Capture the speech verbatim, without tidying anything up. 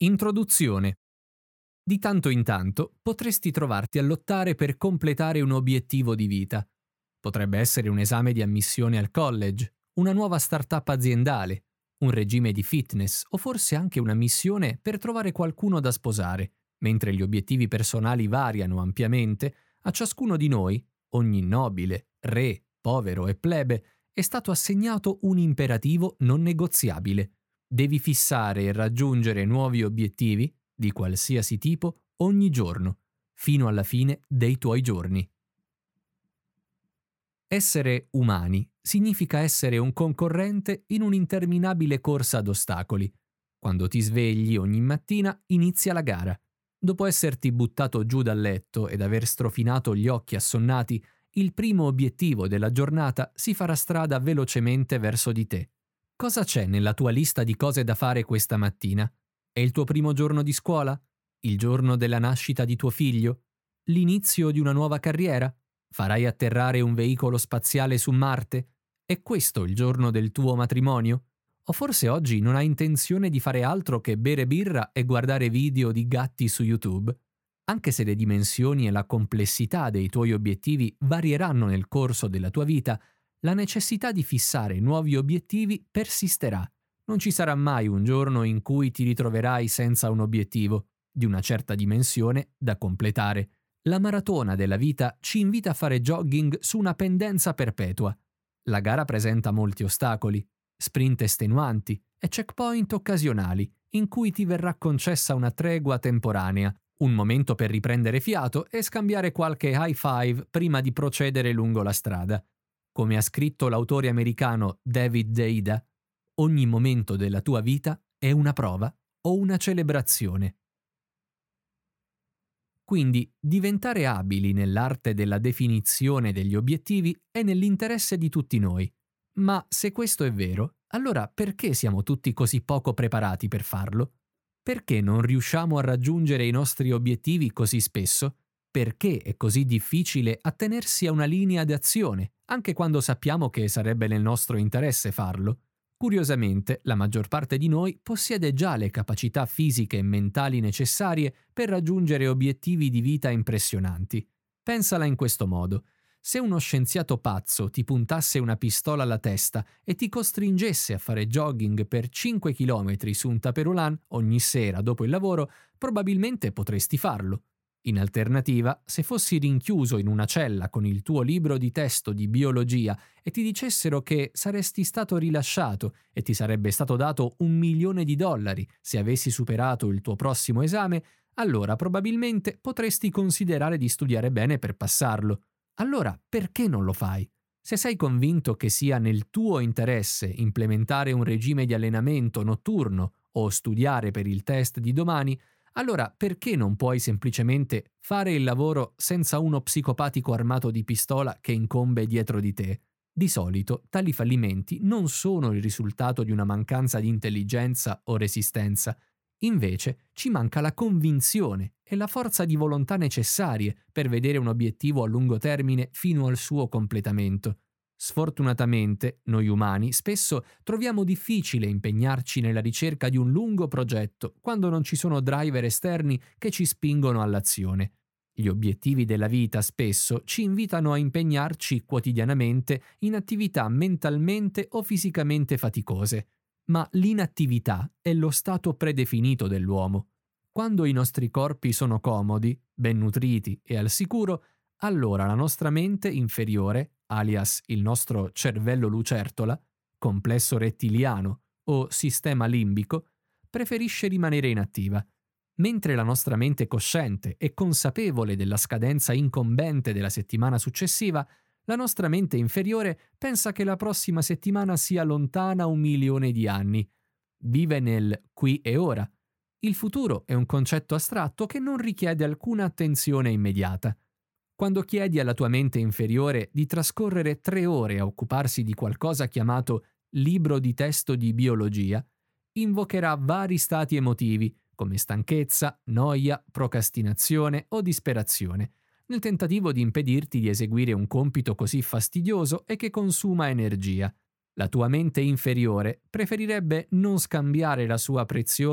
Introduzione. Di tanto in tanto potresti trovarti a lottare per completare un obiettivo di vita. Potrebbe essere un esame di ammissione al college, una nuova startup aziendale, un regime di fitness o forse anche una missione per trovare qualcuno da sposare. Mentre gli obiettivi personali variano ampiamente, a ciascuno di noi, ogni nobile, re, povero e plebe, è stato assegnato un imperativo non negoziabile. Devi fissare e raggiungere nuovi obiettivi, di qualsiasi tipo, ogni giorno, fino alla fine dei tuoi giorni. Essere umani significa essere un concorrente in un'interminabile corsa ad ostacoli. Quando ti svegli ogni mattina inizia la gara. Dopo esserti buttato giù dal letto ed aver strofinato gli occhi assonnati, il primo obiettivo della giornata si farà strada velocemente verso di te. Cosa c'è nella tua lista di cose da fare questa mattina? È il tuo primo giorno di scuola? Il giorno della nascita di tuo figlio? L'inizio di una nuova carriera? Farai atterrare un veicolo spaziale su Marte? È questo il giorno del tuo matrimonio? O forse oggi non hai intenzione di fare altro che bere birra e guardare video di gatti su YouTube? Anche se le dimensioni e la complessità dei tuoi obiettivi varieranno nel corso della tua vita, la necessità di fissare nuovi obiettivi persisterà. Non ci sarà mai un giorno in cui ti ritroverai senza un obiettivo, di una certa dimensione, da completare. La maratona della vita ci invita a fare jogging su una pendenza perpetua. La gara presenta molti ostacoli, sprint estenuanti e checkpoint occasionali, in cui ti verrà concessa una tregua temporanea, un momento per riprendere fiato e scambiare qualche high five prima di procedere lungo la strada. Come ha scritto l'autore americano David Deida, ogni momento della tua vita è una prova o una celebrazione. Quindi diventare abili nell'arte della definizione degli obiettivi è nell'interesse di tutti noi. Ma se questo è vero, allora perché siamo tutti così poco preparati per farlo? Perché non riusciamo a raggiungere i nostri obiettivi così spesso? Perché è così difficile attenersi a una linea d'azione, anche quando sappiamo che sarebbe nel nostro interesse farlo? Curiosamente, la maggior parte di noi possiede già le capacità fisiche e mentali necessarie per raggiungere obiettivi di vita impressionanti. Pensala in questo modo. Se uno scienziato pazzo ti puntasse una pistola alla testa e ti costringesse a fare jogging per cinque chilometri su un taperolan ogni sera dopo il lavoro, probabilmente potresti farlo. In alternativa, se fossi rinchiuso in una cella con il tuo libro di testo di biologia e ti dicessero che saresti stato rilasciato e ti sarebbe stato dato un milione di dollari se avessi superato il tuo prossimo esame, allora probabilmente potresti considerare di studiare bene per passarlo. Allora, perché non lo fai? Se sei convinto che sia nel tuo interesse implementare un regime di allenamento notturno o studiare per il test di domani, allora perché non puoi semplicemente fare il lavoro senza uno psicopatico armato di pistola che incombe dietro di te? Di solito tali fallimenti non sono il risultato di una mancanza di intelligenza o resistenza. Invece ci manca la convinzione e la forza di volontà necessarie per vedere un obiettivo a lungo termine fino al suo completamento. Sfortunatamente, noi umani spesso troviamo difficile impegnarci nella ricerca di un lungo progetto quando non ci sono driver esterni che ci spingono all'azione. Gli obiettivi della vita spesso ci invitano a impegnarci quotidianamente in attività mentalmente o fisicamente faticose, ma l'inattività è lo stato predefinito dell'uomo. Quando i nostri corpi sono comodi, ben nutriti e al sicuro, allora la nostra mente inferiore, alias il nostro cervello lucertola, complesso rettiliano o sistema limbico, preferisce rimanere inattiva, mentre la nostra mente cosciente e consapevole della scadenza incombente della settimana successiva, la nostra mente inferiore pensa che la prossima settimana sia lontana un milione di anni. Vive nel qui e ora. Il futuro è un concetto astratto che non richiede alcuna attenzione immediata. Quando chiedi alla tua mente inferiore di trascorrere tre ore a occuparsi di qualcosa chiamato libro di testo di biologia, invocherà vari stati emotivi, come stanchezza, noia, procrastinazione o disperazione, nel tentativo di impedirti di eseguire un compito così fastidioso e che consuma energia. La tua mente inferiore preferirebbe non scambiare la sua preziosa